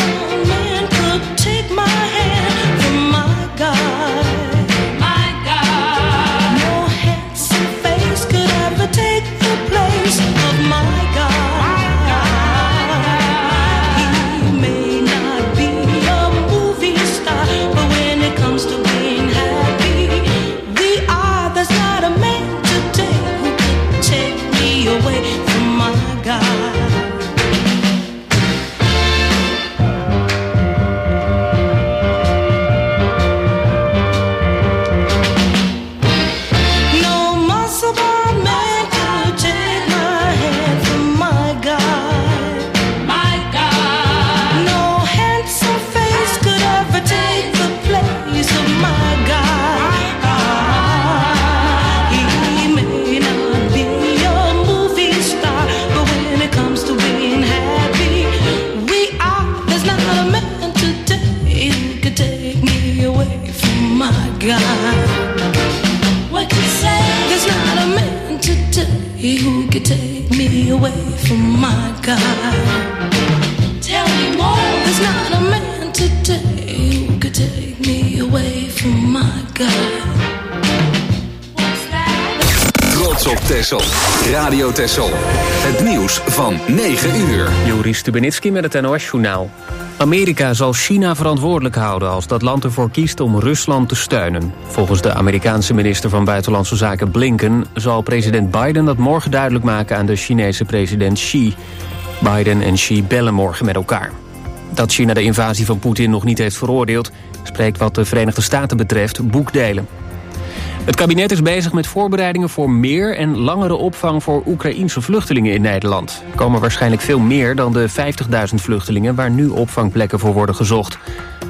Radio Texel. Het nieuws van 9 uur. Joris Stubenitski met het NOS-journaal. Amerika zal China verantwoordelijk houden als dat land ervoor kiest om Rusland te steunen. Volgens de Amerikaanse minister van Buitenlandse Zaken Blinken zal president Biden dat morgen duidelijk maken aan de Chinese president Xi. Biden en Xi bellen morgen met elkaar. Dat China de invasie van Poetin nog niet heeft veroordeeld, spreekt wat de Verenigde Staten betreft boekdelen. Het kabinet is bezig met voorbereidingen voor meer en langere opvang voor Oekraïense vluchtelingen in Nederland. Er komen waarschijnlijk veel meer dan de 50.000 vluchtelingen waar nu opvangplekken voor worden gezocht.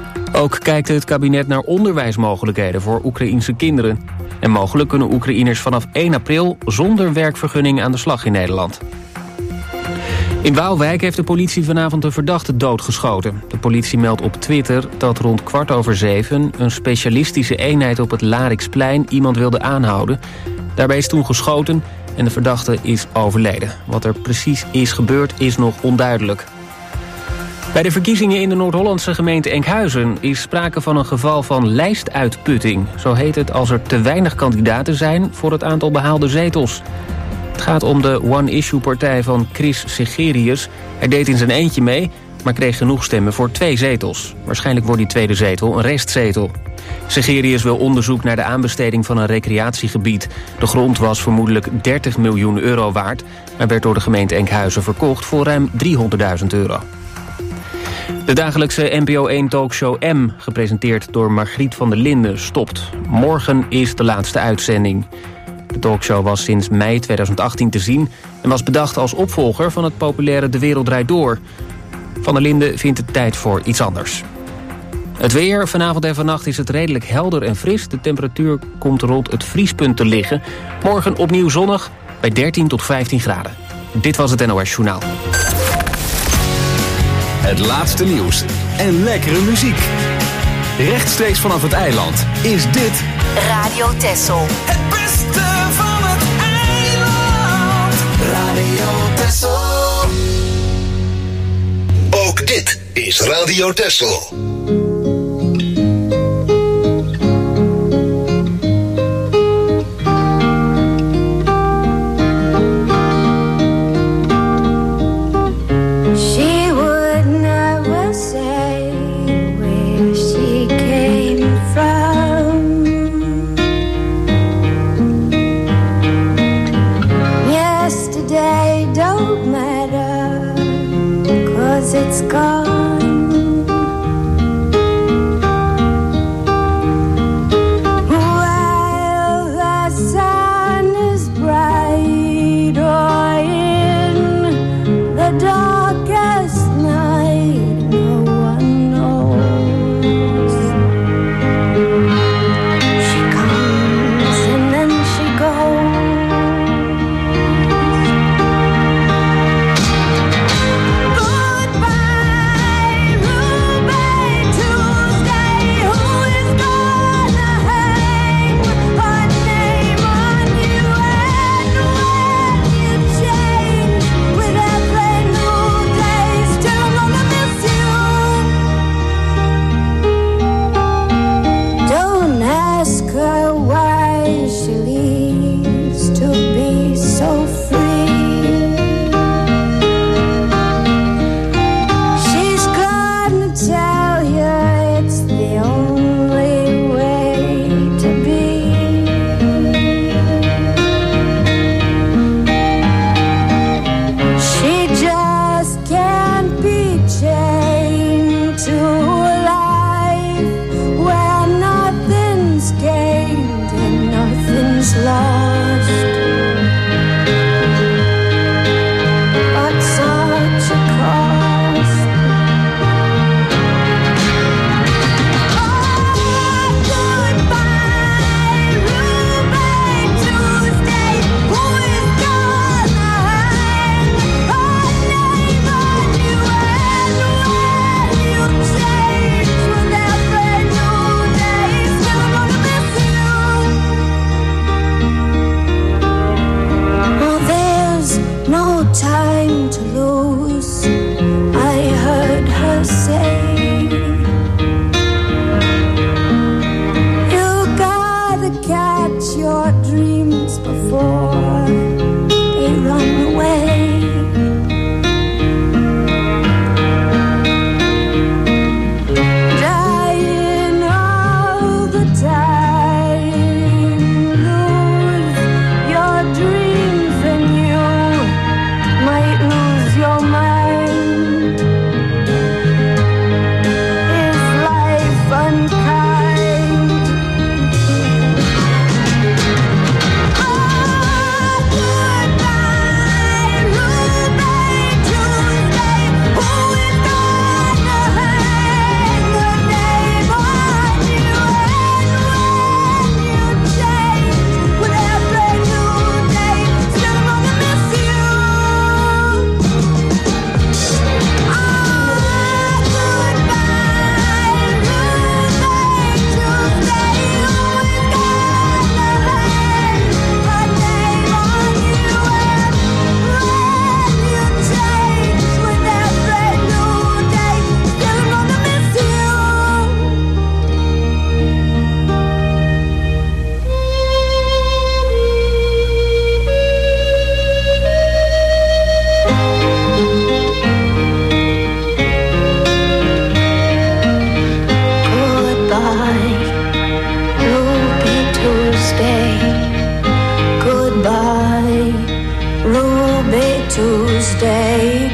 Ook kijkt het kabinet naar onderwijsmogelijkheden voor Oekraïense kinderen. En mogelijk kunnen Oekraïners vanaf 1 april zonder werkvergunning aan de slag in Nederland. In Waalwijk heeft de politie vanavond een verdachte doodgeschoten. De politie meldt op Twitter dat rond 6:15 een specialistische eenheid op het Lariksplein iemand wilde aanhouden. Daarbij is toen geschoten en de verdachte is overleden. Wat er precies is gebeurd is nog onduidelijk. Bij de verkiezingen in de Noord-Hollandse gemeente Enkhuizen is sprake van een geval van lijstuitputting. Zo heet het als er te weinig kandidaten zijn voor het aantal behaalde zetels. Het gaat om de one-issue-partij van Chris Segerius. Hij deed in zijn eentje mee, maar kreeg genoeg stemmen voor 2 zetels. Waarschijnlijk wordt die tweede zetel een restzetel. Segerius wil onderzoek naar de aanbesteding van een recreatiegebied. De grond was vermoedelijk 30 miljoen euro waard, maar werd door de gemeente Enkhuizen verkocht voor ruim 300.000 euro. De dagelijkse NPO 1-talkshow M, gepresenteerd door Margriet van der Linden, stopt. Morgen is de laatste uitzending. De talkshow was sinds mei 2018 te zien en was bedacht als opvolger van het populaire De Wereld Draait Door. Van der Linden vindt het tijd voor iets anders. Het weer, vanavond en vannacht is het redelijk helder en fris. De temperatuur komt rond het vriespunt te liggen. Morgen opnieuw zonnig bij 13 tot 15 graden. Dit was het NOS Journaal. Het laatste nieuws en lekkere muziek. Rechtstreeks vanaf het eiland is dit Radio Texel. Het beste van het eiland. Radio Texel. Ook dit is Radio Texel. It's gone. to a life where nothing's gained and nothing's lost. But such a cost. Oh, goodbye, Ruby Tuesday. Who is gonna hang a name on you? And when you change with every new day, still I'm gonna miss you. Oh, there's no time to lose, I heard her say. You gotta catch your dreams before they run away. Dying all the time, lose your dreams and you might lose your mind. Is life unkind? Oh, goodbye, Ruby Tuesday. Who is gonna hang a name on you? And when you change with every new day, still I'm gonna miss you. Goodbye, Ruby Tuesday.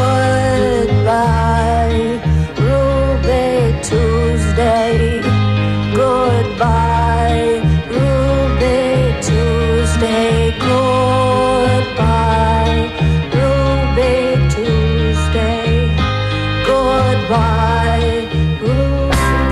Goodbye, Ruby Tuesday. Goodbye, Ruby Tuesday. Goodbye, Ruby Tuesday. Goodbye, Ruby.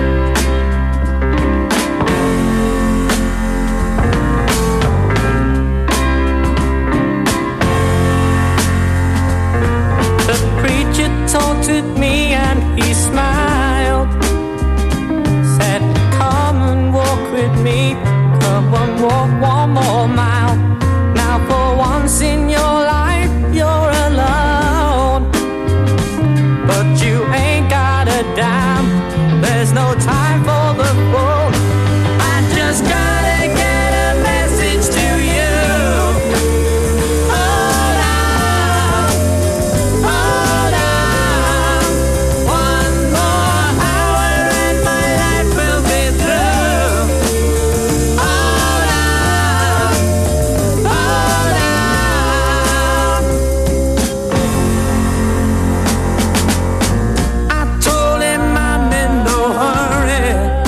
The preacher taunted me and he smiled. Said, come and walk with me. Come and walk one more mile. Now for once in your life you're alone. But you ain't got a dime. There's no time for the fool. I just gotta get a message to you. Hold on, hold on. One more hour and my life will be through. Hold on, hold on. I told him I'm in no hurry.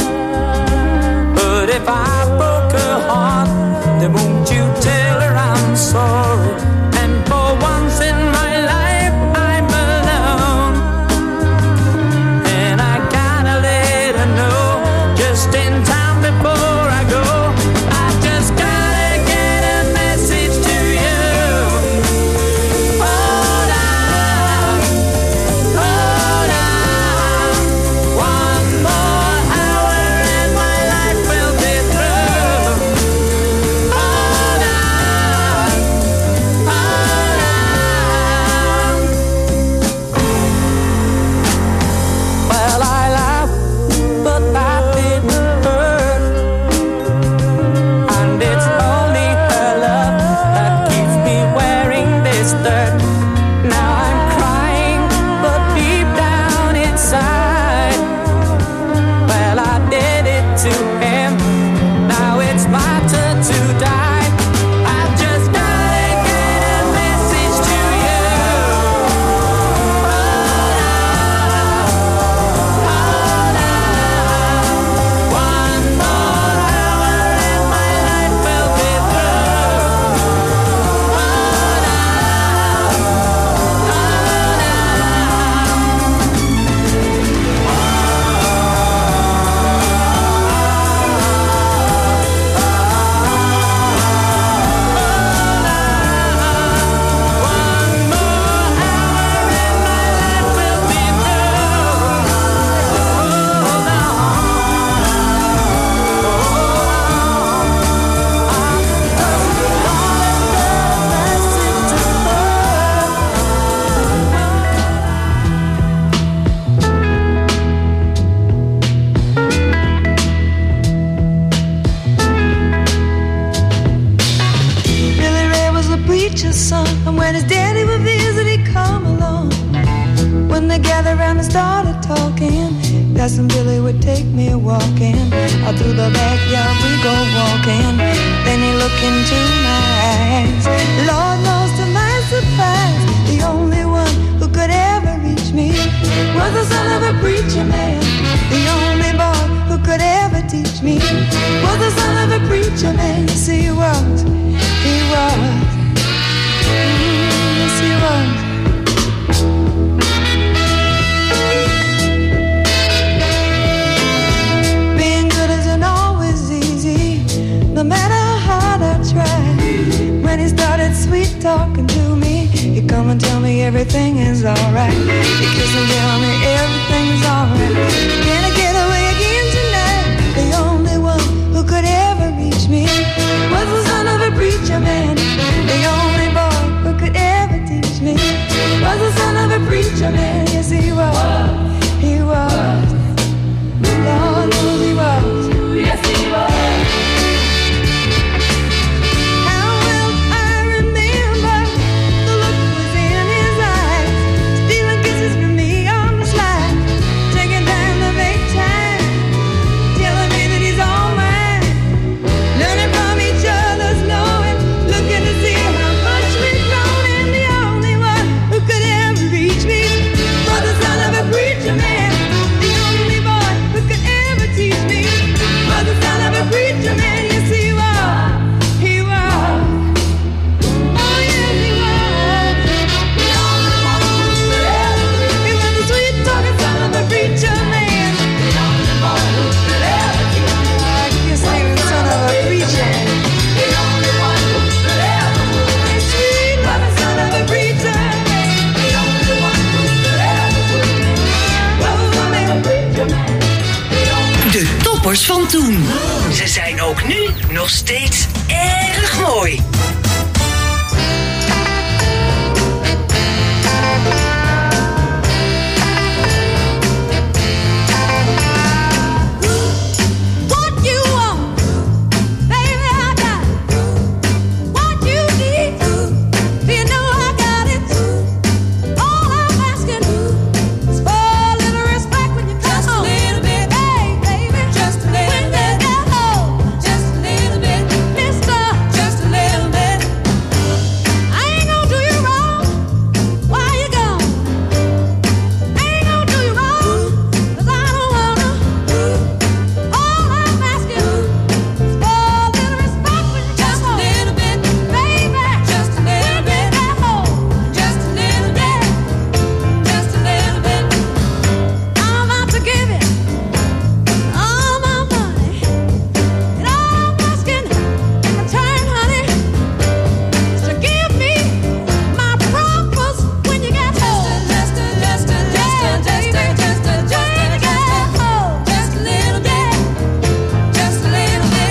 Cousin Billy would take me walking. Out through the backyard we go walking. Then he looked into my eyes. Lord knows to my surprise, the only one who could ever reach me was the son of a preacher man. The only boy who could ever teach me was the son of a preacher man. Yes, he was. He was. Yes, he was. Being good isn't always easy, no matter how hard I try. When he started sweet talking to me, he'd come and tell me everything is alright. He'd kiss and tell me everything's alright. Can I get away again tonight? The only one who could ever reach me was the son of a preacher man. The only boy who could ever teach me was the son of a preacher man. Yes, he was. He was. Lord knows he was. Yes, he was. How well I remember the look was in his eyes, stealing kisses from me on the slide, taking time to make time, telling me that he's all mine, learning from each other's knowing, looking to see how much we've grown, and the only one who could ever reach me was the son of a preacher man. The only boy who could ever teach me was the son of a preacher man. Yes, he was. He was. Oh, yes, he was. The only one who could ever reach me. He was the sweet talking son of a preacher man. The only boy who could ever teach me. I guess he was son of a preacher. The only one who could ever move me. Sweet loving son of a preacher man. The only one who could ever move me was the son of a preacher man. De toppers van toen. Ze zijn ook nu nog steeds erg mooi. What you want, baby, I got it. What you need, you know I got it. All I'm asking is for a little respect when you come home. Just a little bit, hey, baby, just a little bit. When you get home, just a little bit, mister, just a little bit. I ain't gonna do you wrong while you're gone. I ain't gonna do you wrong, 'cause I don't wanna. All I'm asking is for a little respect when you come home. Just a little bit, baby, just a little bit. When you get home, just a little bit, just a little bit. I'm out to give it all my money, and all I'm asking in return, honey, is to give me my promise when you get home. Just a little bit, when you get home, just a little bit, just a little bit.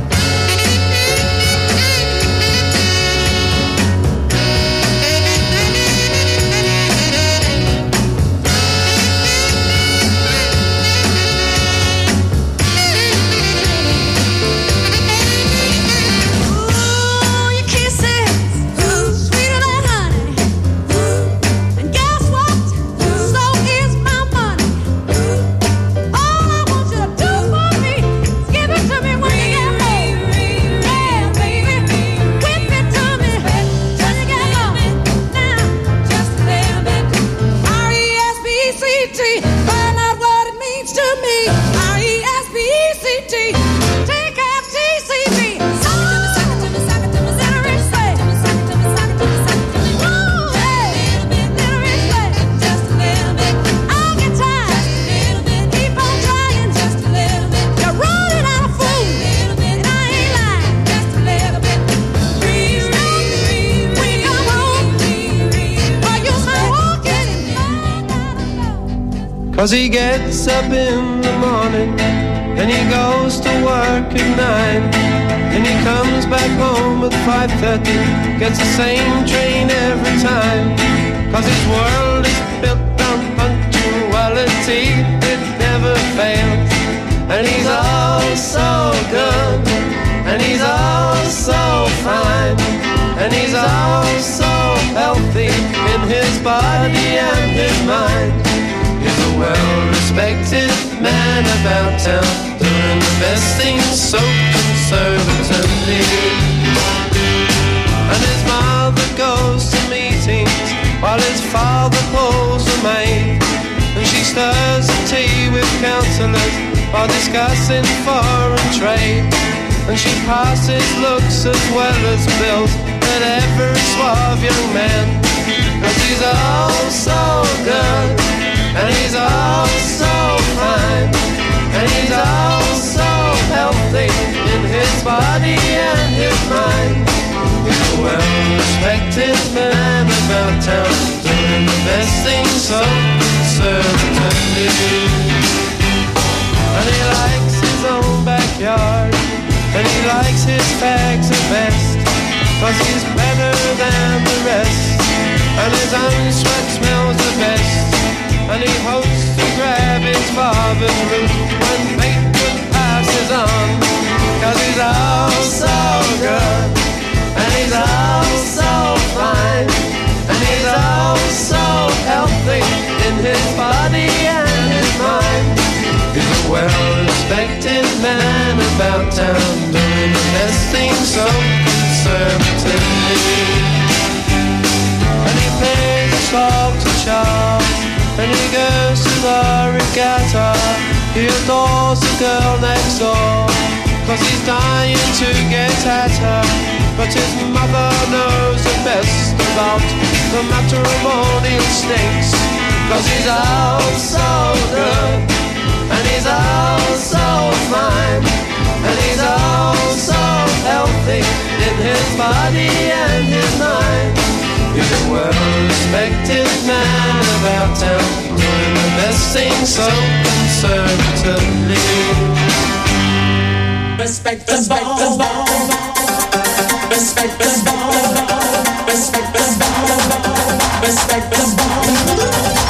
Ooh, your kisses, sweeter than honey. And guess what? So is my money. All I want you to do for me is give it to me when you get home. Yeah, baby, whip it to me when you get home. Now, just a little bit. R-E-S-P-E-C-T, find out what it means to me. R-E-S-P-E-C-T, T-F-T-C-B. Suck it to me, suck it to me, suck it to me, little rich lady. Suck it to me, suck it to me, suck it to me. Ooh, hey, little rich lady, just a little bit. I'll get tired, just a little bit. Keep on trying, just a little bit. You're running out of food, and I ain't lying, just a little bit. When you come home, while you're still walking, 'Cause he gets up in the morning and he goes to work at 9, and he comes back home at 5:30, gets the same train every time. 'Cause his world is built on punctuality, it never fails. And he's all so good, and he's all so fine, and he's all so healthy in his body and his mind. He's a well-respected man about town, doing the best things so conservatively. And his mother goes to meetings while his father pulls the maid. And she stirs the tea with counsellors while discussing foreign trade. And she passes looks as well as bills at every suave young man. Cause he's all so good, and he's all so fine, and he's all so healthy in his body and his mind. He's a well-respected man about town, doing the best things so conservatively. And he likes his own backyard, and he likes his fags the best, cause he's better than the rest, and his own sweat smells the best. And he hopes to grab his father's root when bacon passes on, cause he's all so good, and he's all so fine, and he's all so healthy in his body and his mind. He's a well-respected man about town, doing the best things so conservatively. And he pays a slog to Charles, and he goes to the regatta. He adores the girl next door, cause he's dying to get at her. But his mother knows the best about the matrimonial snakes, cause he's all so good, and he's all so fine, and he's all so healthy in his body and his mind. He's a well-respected man about town, doing the best things so conservatively. Respect the ball, respect the ball, respect the ball, respect the ball.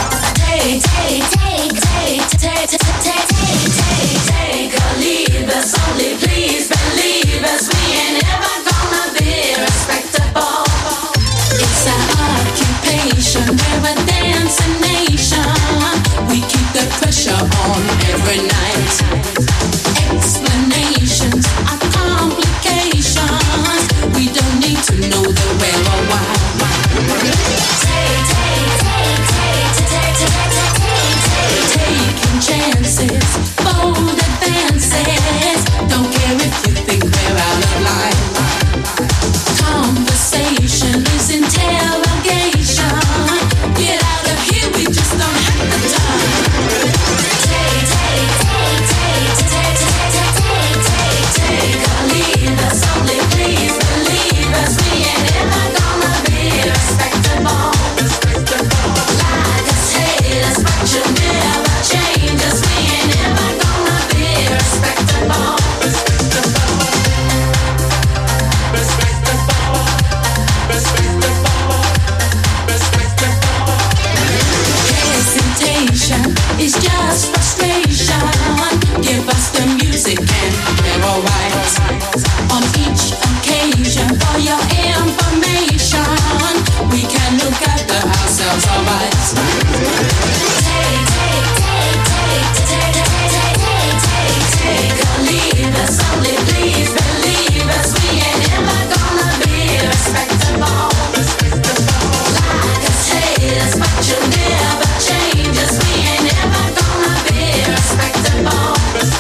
Take or leave us, only please believe us. We ain't ever gonna be respectable. It's our occupation, we're a dancing nation. We keep the pressure on every night. Explanations are complications. We don't need to know the where or why. Taking chances, bold advances. Don't care if you think we're out of line. Conversation is interrogation. Get out of here, we just don't have the time. Take or leave us, only please believe us. We ain't ever gonna be respectable. Like us, hate us, but you'll never change us. We ain't ever gonna be respectable. Hesitation is just frustration. Give us the music and we're alright. On each occasion, for your information, we can look after ourselves alright. Take or leave us, only please believe us. We ain't ever gonna be respectable. Like us, hate us, but you'll never change us. We ain't ever gonna be respectable.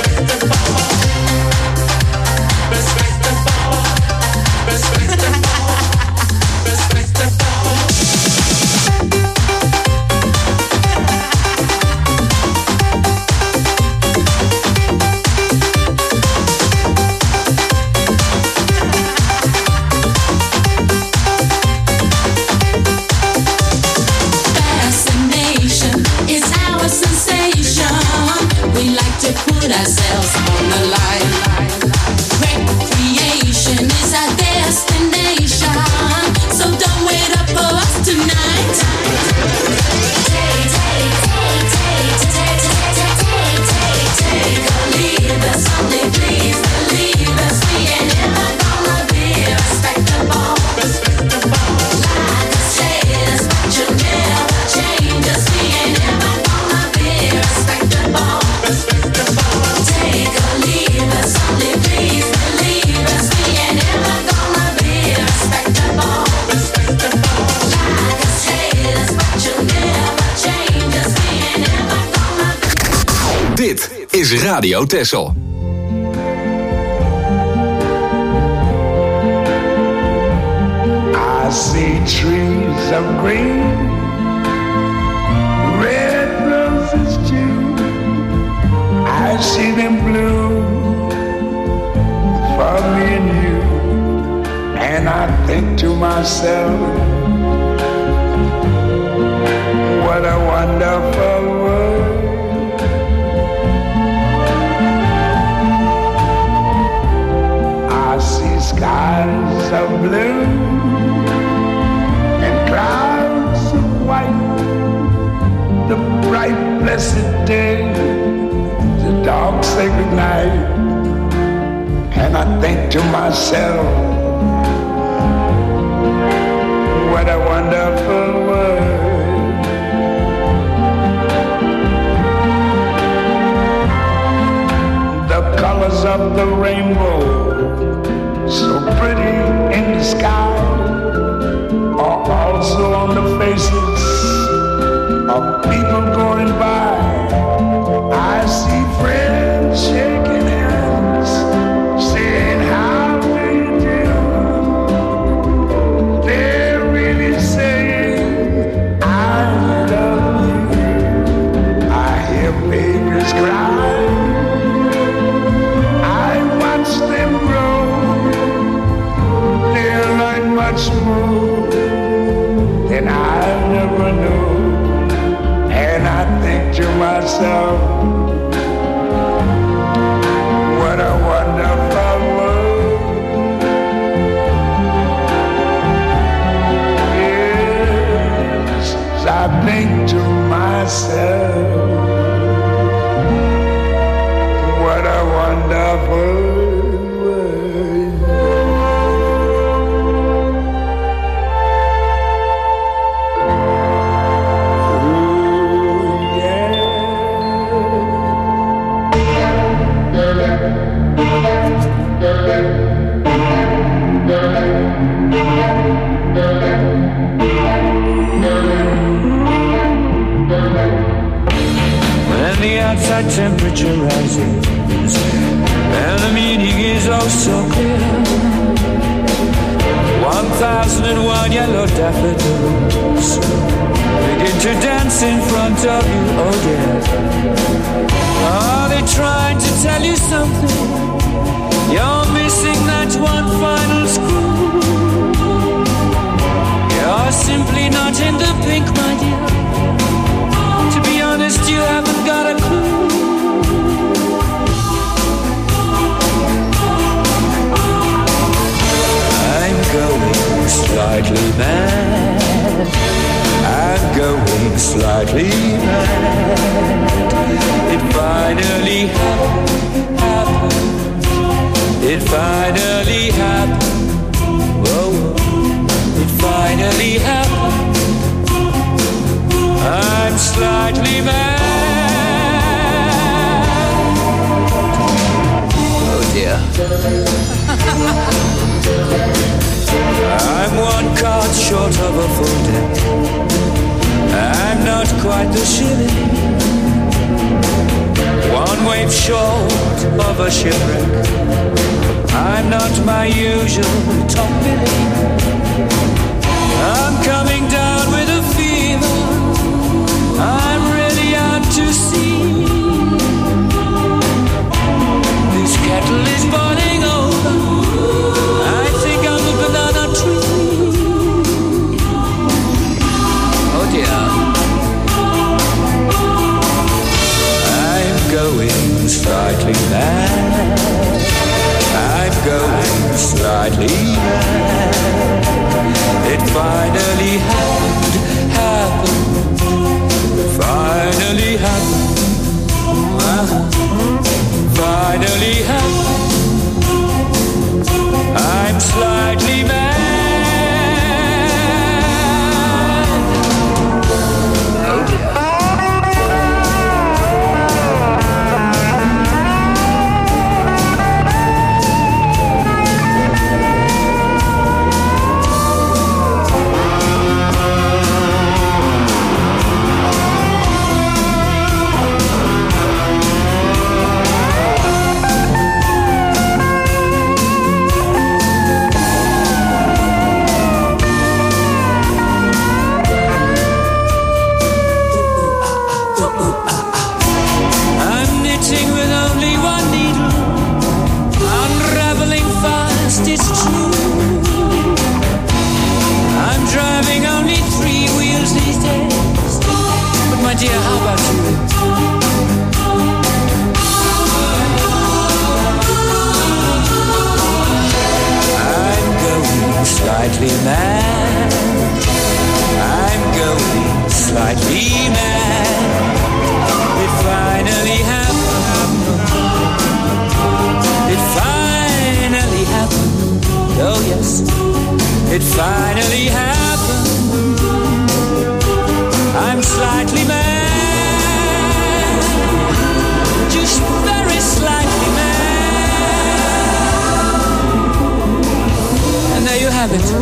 Fascination is our sensation. We like to put ourselves on the line. Recreation is our destination, so don't wait up for us tonight. Take or leave us, only please believe us. We ain't ever gonna be respectable. Like us, hate us, but you'll never change us. We ain't ever gonna be respectable. Dit is Radio Texel. I see trees of green, red roses too. I see them bloom for me and you. And I think to myself, what a wonderful world. I see skies of blue and clouds of white, the bright blessed day, the dark sacred night. And I think to myself, what a wonderful world. The colors of the rainbow, so pretty in the sky, are also on the faces of people going by. I see friends shaking hands, saying how do you do. They're really saying I love you. I hear babies cry, I watch them grow. They learn much more than I never knew. And I think to myself, what a wonderful world. Yes, I think to myself, what a wonderful world. Ooh, yeah. When the outside temperature rises and the meaning is oh so clear, 1001 yellow daffodils begin to dance in front of you, oh dear. Are they trying to tell you something? You're missing that one final screw. You're simply not in the pink, my dear. To be honest, you haven't got a clue. I'm going slightly mad. I'm going slightly mad. It finally happened. It finally happened. Whoa. It finally happened. I'm slightly mad. Oh dear. I'm one card short of a full deck. I'm not quite the shilling. One wave short of a shipwreck. I'm not my usual top billing. I'm coming down with a fever. I'm really out to sea. This kettle is boiling over. I think I'm a banana tree. Oh dear. I'm going slightly mad. I'm going slightly mad. It finally happened. Finally happened. Finally happened. I'm slightly mad. Oh dear. it finally happened. I'm slightly mad, just very slightly mad. And there you have it.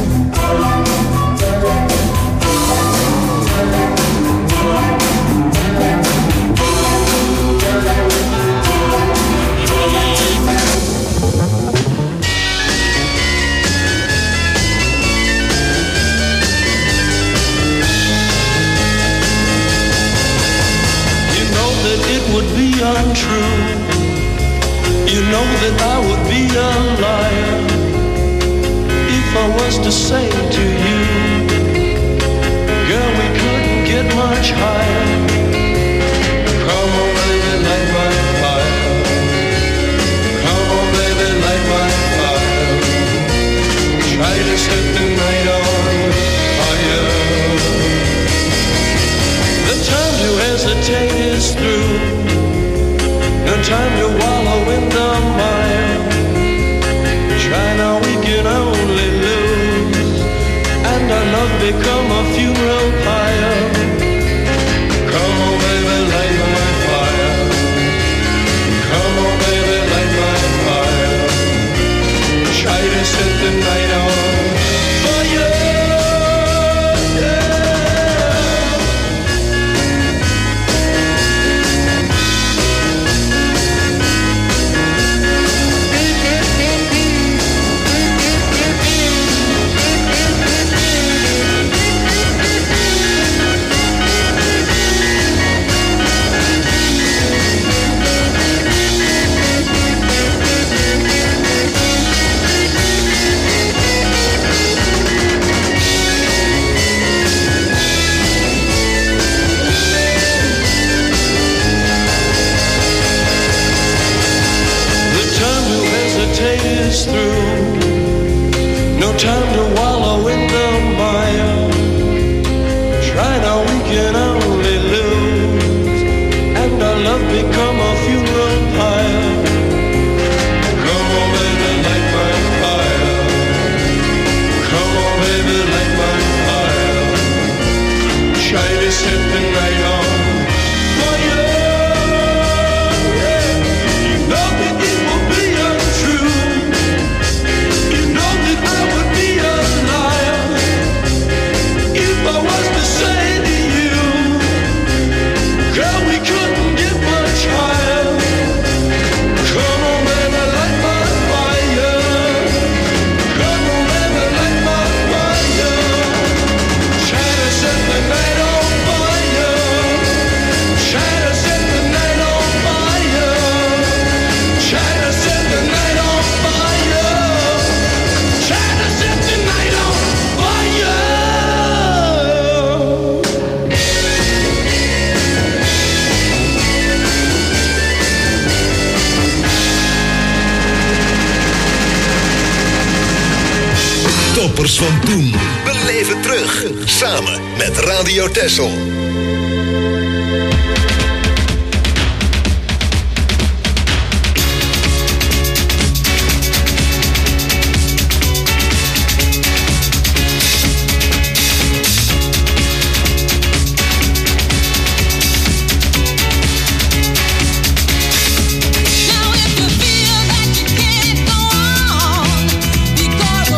It would be untrue. You know that I would be a liar if I was to say to you, girl, we couldn't get much higher. Come on, baby, light my fire. Come on, baby, light my fire. Try to set the night on fire. The time to hesitate is through. No time to wallow in the mire. Try now, we can only lose, and our love become a funeral pyre. Come on, baby, light my fire. Come on, baby, light my fire. Try to set the night on fire. Is through. No time to wallow in the mire. Try now, we can only lose, and our love become a funeral pyre. Come on, baby, light my fire. Come on, baby, light my fire. Try to set the night on fire. You know that it will be untrue. I would be a liar if I was to say to you, girl, we couldn't get much higher. Come on, baby, light my fire. Come on, baby, light my fire. Try to set the night on fire. Try to set the night on fire. Try to set the night on fire. Try to set the night on fire. Toppers van toen. Beleef het terug. Samen met Radio Texel.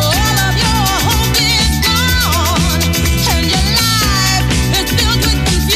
Filled with confusion.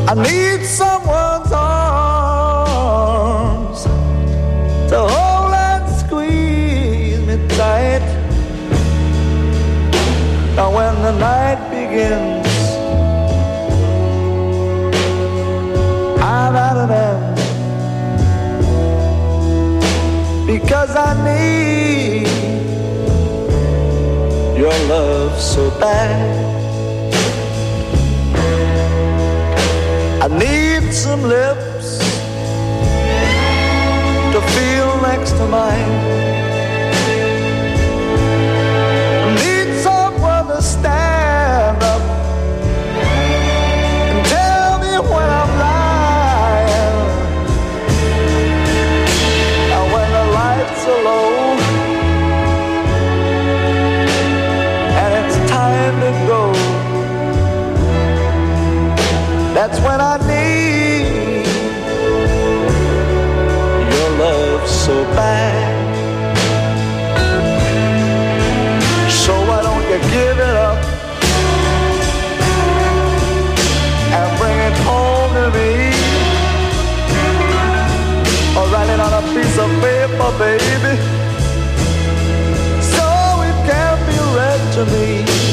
I need someone's arms to hold and squeeze me tight. Now when the night begins, I'm at an end, because I need your love so bad. I need some lips to feel next to mine. I need someone to stand up and tell me when I'm lying. And when the lights are low and it's time to go, that's when I need your love so bad. So why don't you give it up and bring it home to me, or write it on a piece of paper, baby, so it can be read to me.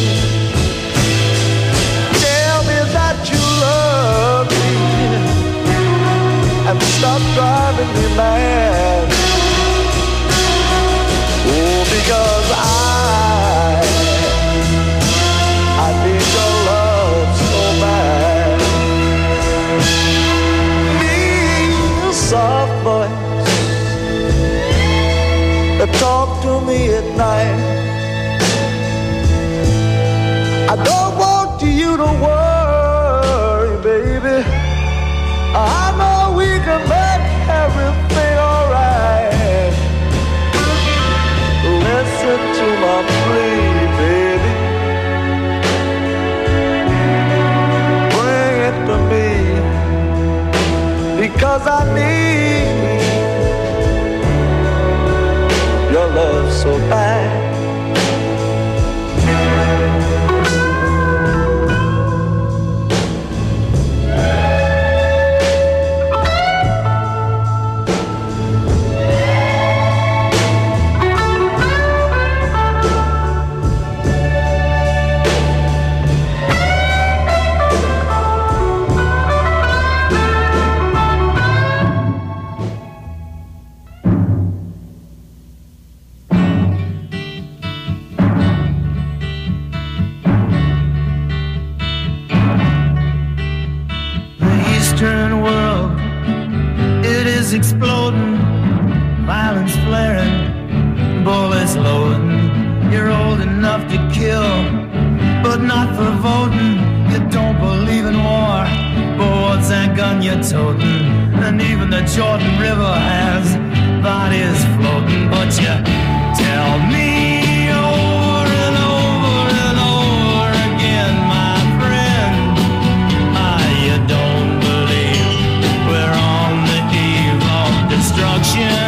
And stop driving me mad. Oh, because I need your love so bad. Need a soft voice that talk to me at night. I don't want you to worry, baby. I know we can make everything alright. Listen to my plea, baby. Bring it to me, because I need your love so bad. Exploding, violence flaring, bullets loading. You're old enough to kill, but not for voting. You don't believe in war, but what's that gun you're toting? And even the Jordan River has bodies floating. But you tell me over and over and over again, my friend, you don't believe we're on the eve of destruction.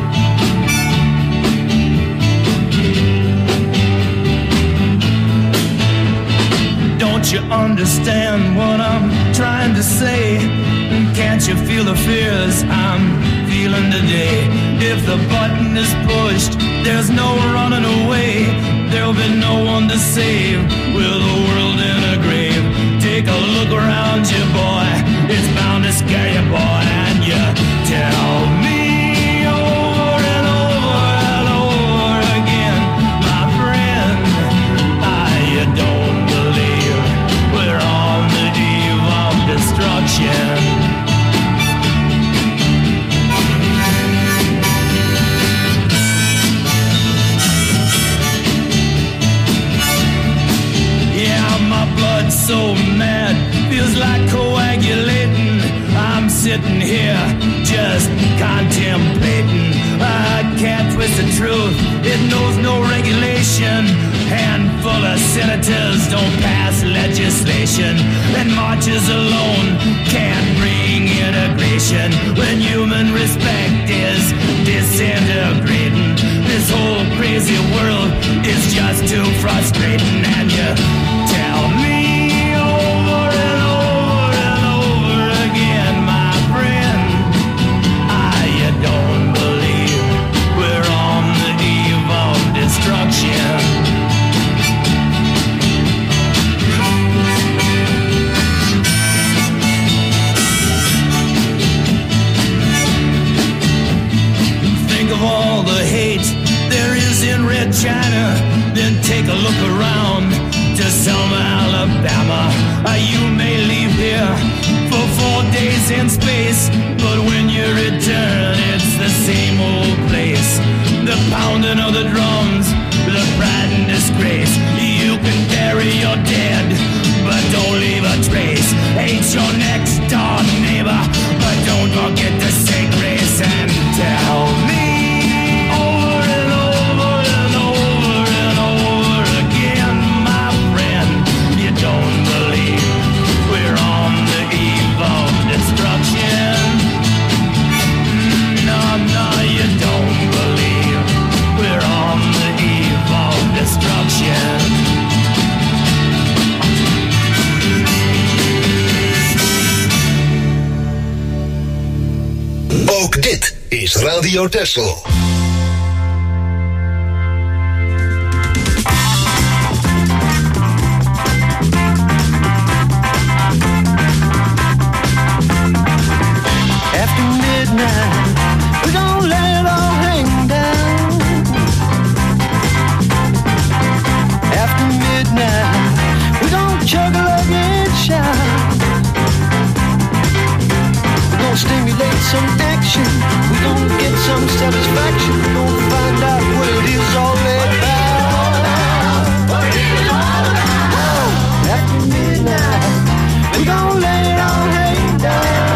Don't you understand what I'm trying to say? Can't you feel the fears I'm feeling today? If the button is pushed, there's no running away. There'll be no one to save with the world in a grave. Take a look around you, boy. It's bound to scare you, boy. And you tell me over and over and over again, my friend, you don't believe we're on the eve of destruction. So mad, feels like coagulating. I'm sitting here just contemplating. I can't twist the truth, it knows no regulation. Handful of senators don't pass legislation, and marches alone can't bring integration. When human respect is disintegrating, this whole crazy world is just too frustrating. And you tell me over and over and over to China, then take a look around to Selma, Alabama. You may leave here for 4 days in space, but when you return, it's the same old place. The pounding of the drums, the pride and disgrace. You can bury your dead, but don't leave a trace. Hate your next door neighbor, but don't forget to say grace and tell me over and over and over and over again, my friend, you don't believe we're on the eve of destruction. No, no, you don't believe we're on the eve of destruction. Ook dit is Radio Texel. After midnight, we don't let it all hang down. After midnight, we don't juggle up and shout. We're gonna stimulate some action. We're gonna get some satisfaction. We're gonna find out what it is all about. What it is all about. After midnight, we gonna let it all hang down.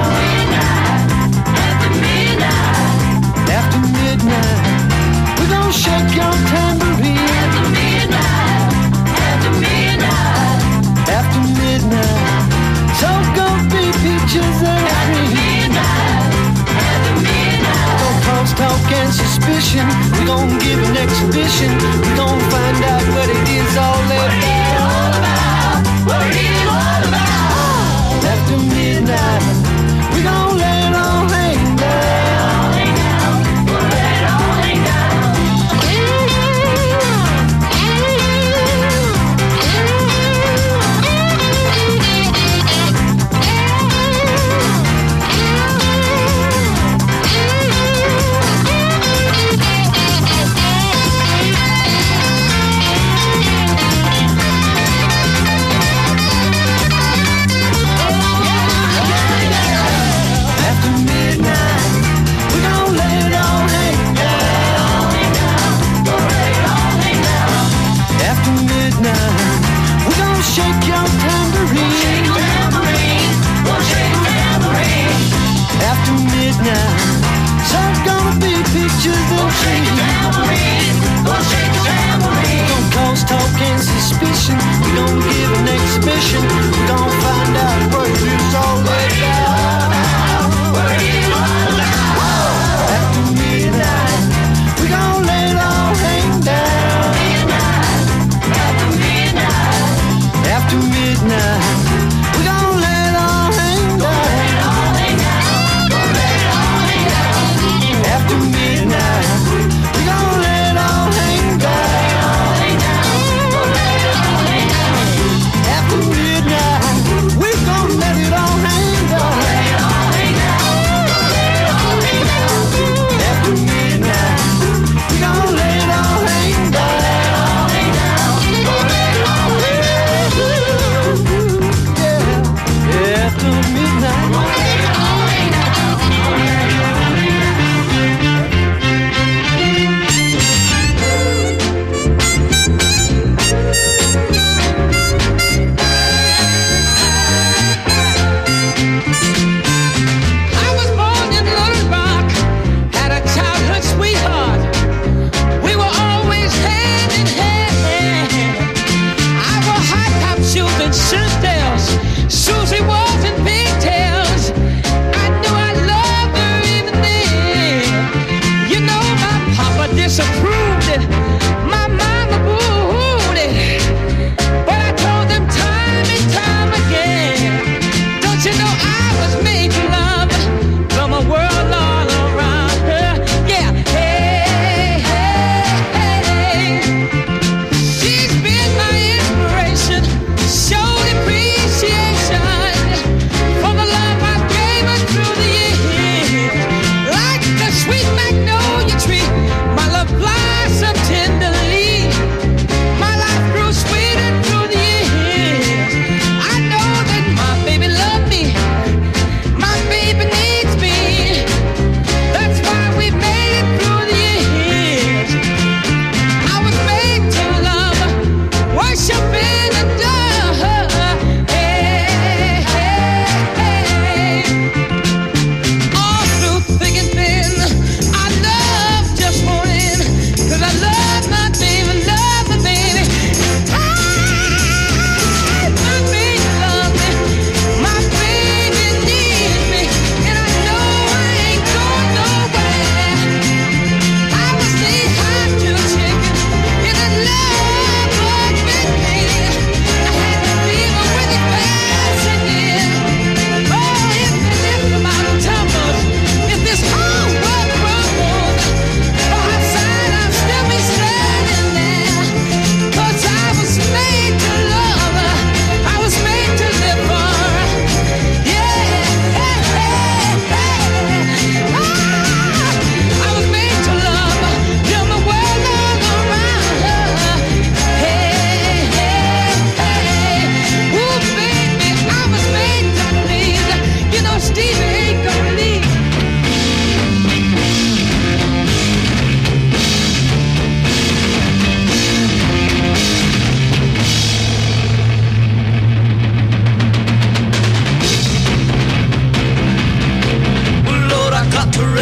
After midnight, we're gonna shake your tambourine. After midnight, after midnight, after midnight, so gonna be peaches and cream. After midnight, don't cause talk and suspicion. We're gonna give an exhibition. We're gonna find out what it is all about. What it is all about. After midnight, we're gonna let it all hang down. Shake your tambourine. Shake your tambourine. We'll shake your tambourine. After midnight, so gonna be pictures and shake your tambourine. We'll shake your tambourine. Don't cause talk and suspicion. We don't give an exhibition. We don't find out what it is all about. What it is all about. After midnight, we gonna let it all hang down. After midnight. After midnight, we gon' let it all hang down. After midnight, we gon' let it all hang down. After midnight,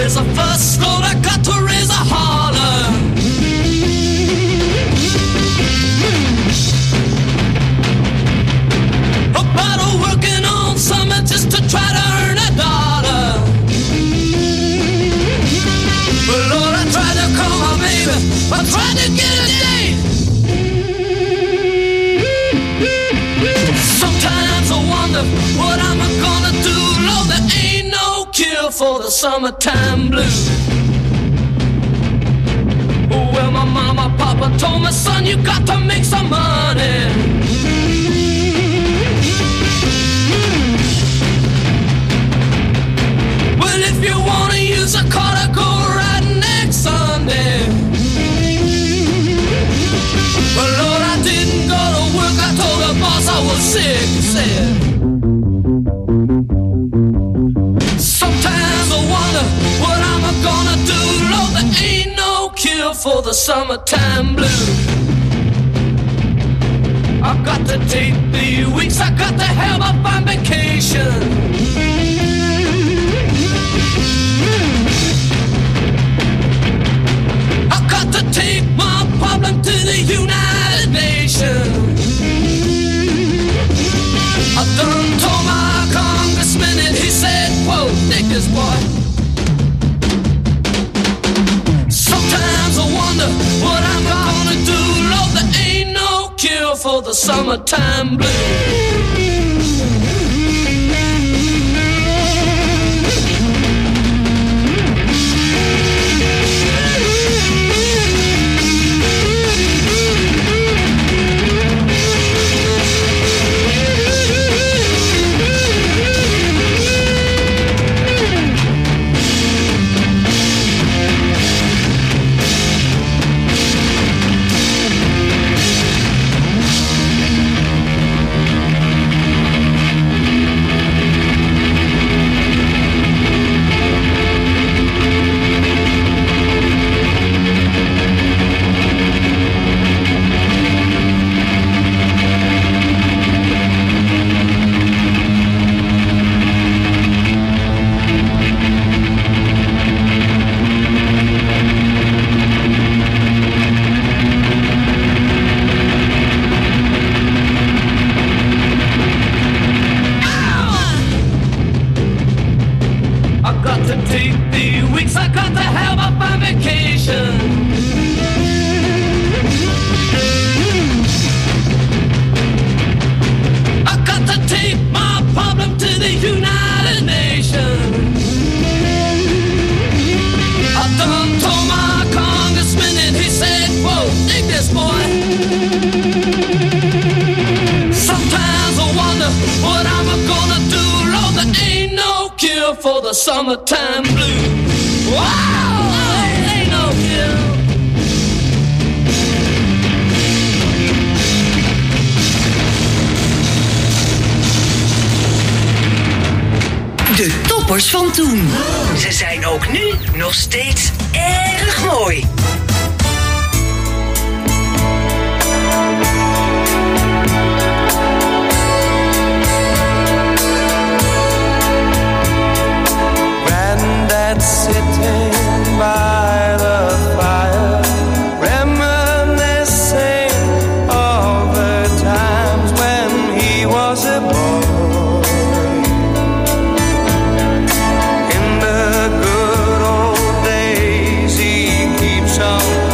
raise a fuss, Lord, I got to raise a holler. About working on something just to try to earn a dollar. But Lord, I tried to call my baby, I tried to get a date. Sometimes I wonder what I'm gonna do, Lord, there ain't no cure for the summertime blues. Well, my mama, papa told me, son, you got to make some money. Well, if you wanna use a car to go right next Sunday. Well, Lord, I didn't go to work, I told the boss I was sick, he said. Sometimes I wonder what I'm gonna do, Lord, there ain't no cure for the summertime blues. I've got to take 3 weeks, I got to have a fun vacation. I've got to take my problem to the United Nations. I done told my congressman and he said, whoa, dig this boy. Sometimes I wonder what I'm gonna do, Lord, there ain't no cure for the summertime blues. For the summertime blues. Wow, ain't no cure. De toppers van toen. Ze zijn ook nu nog steeds erg mooi. Sitting by the fire, reminiscing of the times when he was a boy. In the good old days, he keeps on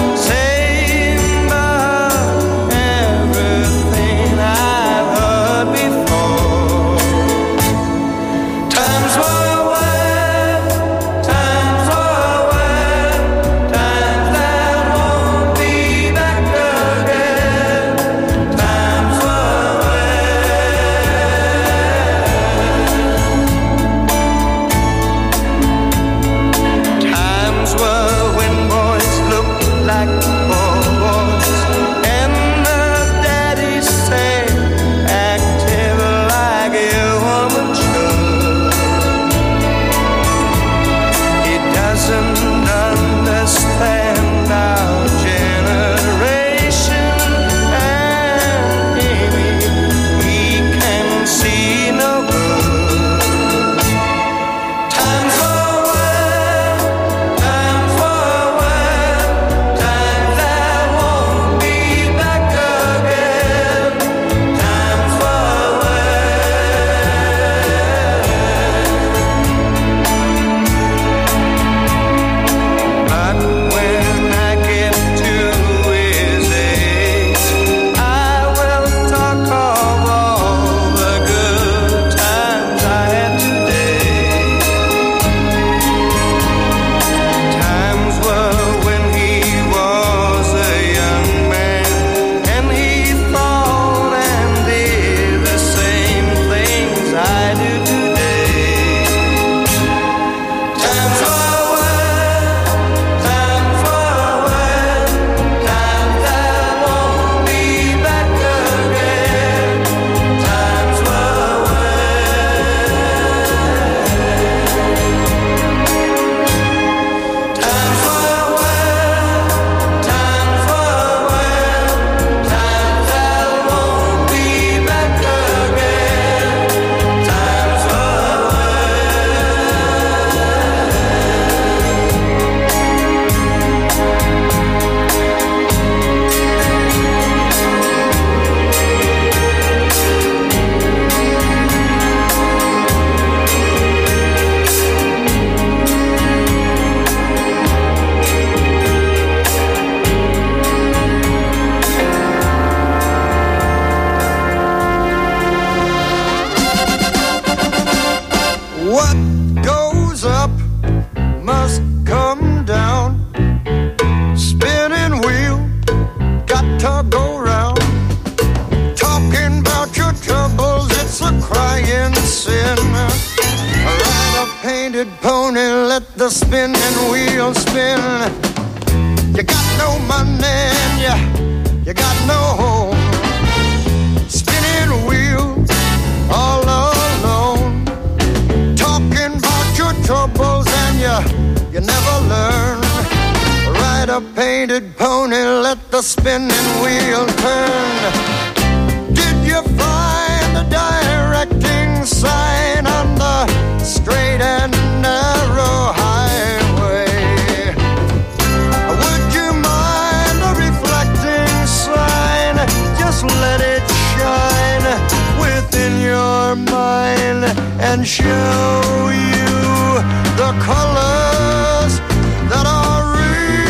must come down. Spinning wheel, got to go round. Talking about your troubles, it's a crying sin. Ride a painted pony, let the spinning wheel spin. You got no money and you got no home. Spinning wheel, all alone. Talking about your troubles and you never learn. Ride a painted pony, let the spinning wheel turn. Did you find the directing sign on the straight and narrow highway? Would you mind the reflecting sign? Just let it shine within your mind and show you the colors that are real.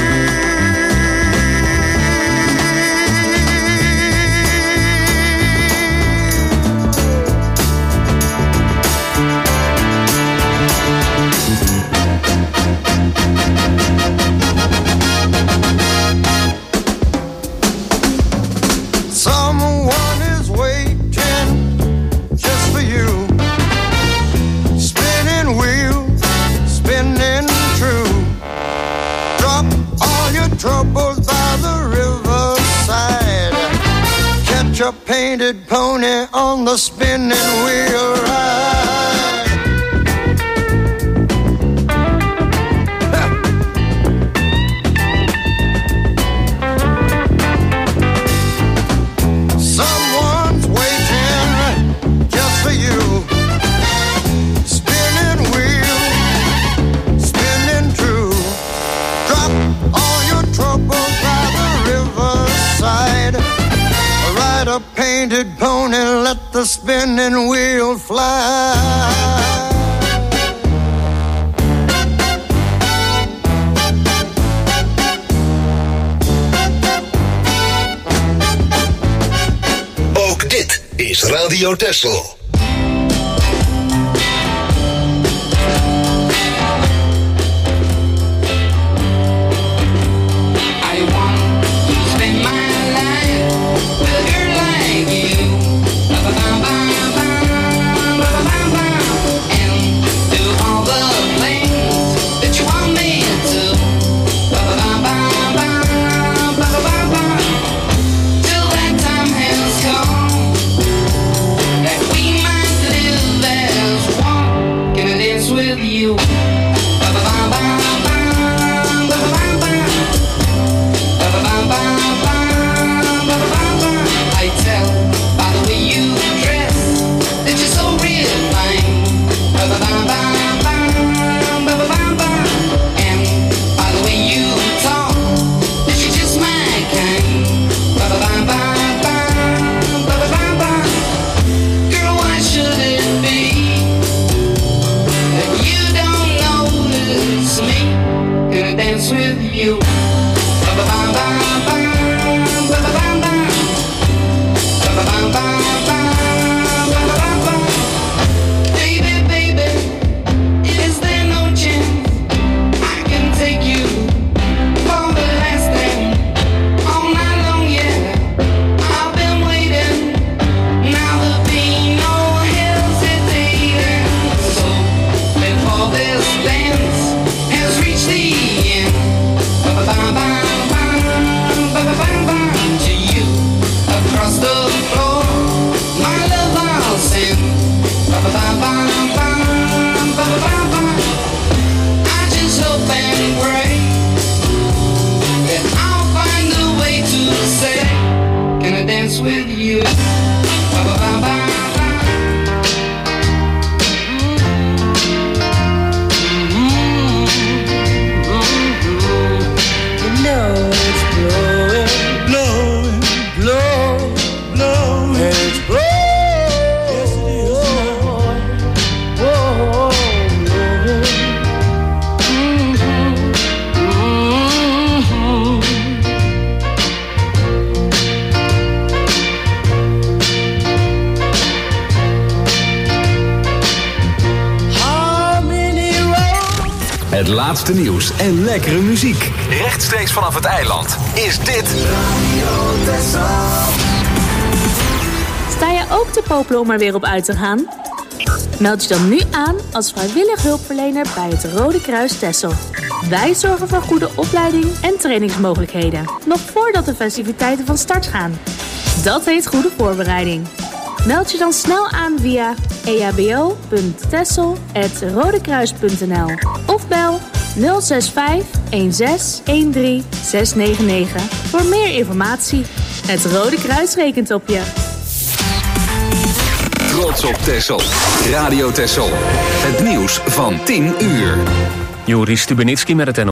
Someone is waiting just for you. Spinning wheel, spinning true. Drop all your troubles by the riverside. Catch a painted pony on the spinning wheel ride. Someone's waiting just for you. Spinning wheel, spinning true. Drop all your troubles by the riverside. Ride a painted pony, let the spinning wheel fly. Ook dit is Radio Texel. To you across the floor. laatste nieuws en lekkere muziek. Rechtstreeks vanaf het eiland is dit Radio Texel. Sta je ook te popelen om er weer op uit te gaan? Meld je dan nu aan als vrijwillig hulpverlener bij het Rode Kruis Texel. Wij zorgen voor goede opleiding en trainingsmogelijkheden, nog voordat de festiviteiten van start gaan. Dat heet goede voorbereiding. Meld je dan snel aan via ehbo.texel@rodekruis.nl of bel 065 16 13 699 voor meer informatie. Het Rode Kruis rekent op je. Trots op Texel. Radio Texel. Het nieuws van 10 uur. Joris Stubenitski met het